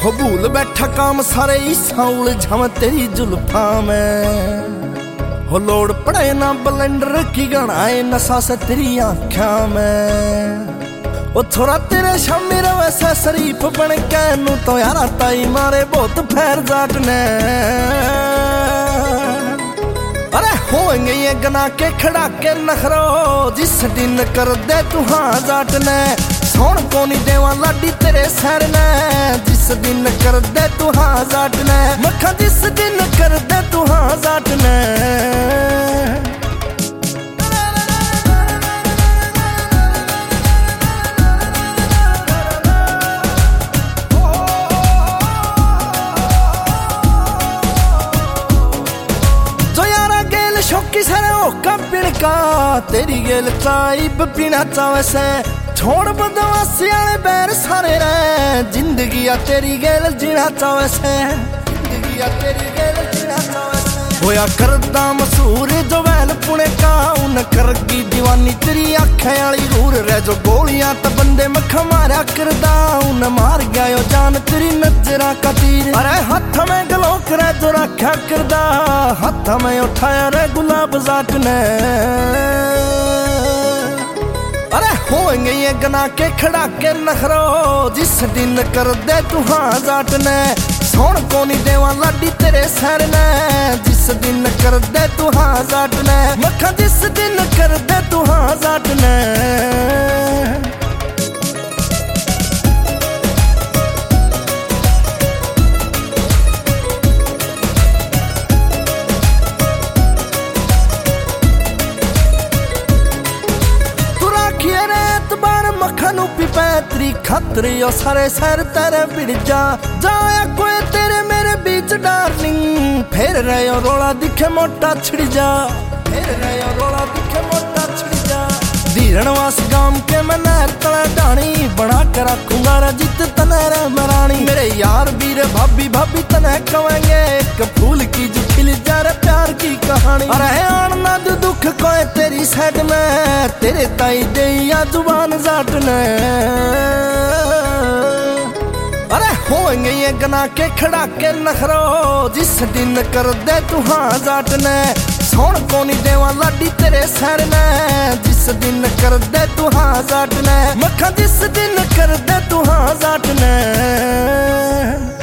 हो भूल बैठा काम सारे साउल झम तेरी जुल्फा में। हो लोड़ पड़े ना ब्लेंडर की गणाए नशा से तेरी आँखा में। ओ थोड़ा तेरे शामी वैसा शरीफ बन के नू तो यारा ताई मारे बहुत फैर जाट ने। अरे होंगे ये गना के खड़ा के नखरो जिस दिन कर दे तू हाँ जाट ने। सोन को नहीं देवा लाडी तेरे सैर ने जिस दिन कर दे तू हाँ जाट ने। मखा जिस दिन कर दे तू हाँ जाट ने। शौकी सारे होका पिणका तेरी गेल चाइब पीना चावे से। छोड़ बदमाशी वाले बैर सारे रे जिंदगी आ तेरी गेल जीना चावे से। जिंदगी आ तेरी गेल जीना चावे से। होया करदा मशहूर जो वैल पुणे का उन करगी दीवानी तेरी आँखें वाली रूर रे। जो गोलियां तो बंदे मखा मारा करदा उन मार गया यो जान तेरी नजरा का तीर। अरे हाथ में गलोक रे जो रखा करदा हाथ में उठाया रे गुलाब जाट ने। अरे होंगे ये गना के खड़ा के नखरो जिस दिन कर दे तू हाँ जाट ने। सोन को नहीं देवा लाडी तेरे सैर ने जिस दिन कर दे तू हाँ जाट ने। मखा जिस दिन कर दे तू हाँ जाट ने। मखनू पिपैतरी खतरी ओ सारे सैर तेरे बिड़ जा जाया कोई तेरे मेरे बीच डार्लिंग। फेर रहे हो रोला दिखे मोटा छिड़ जा। फेर रहे हो रोला दिखे मोटा छिड़ जा। धीरणवास गांव के मैं नहर तला डाणी बना कर रखूंगा रजित तनहरा मरानी। मेरे यार वीर भाभी भाभी तने कहेंगे एक फूल की जो खिल जा रे प्यार की कहानी। अरे आना जो दुख कोई तेरी साइड में तेरे ताई दे या जुबान जाट ने। अरे होंगे ये गना के खड़ा के नखरो जिस दिन कर दे तू हाँ जाट ने। सोन को नहीं देवा लाडी तेरे सैर ने जिस दिन कर दे तू हाँ जाट ने। मखा जिस दिन कर दे तू हाँ जाट ने।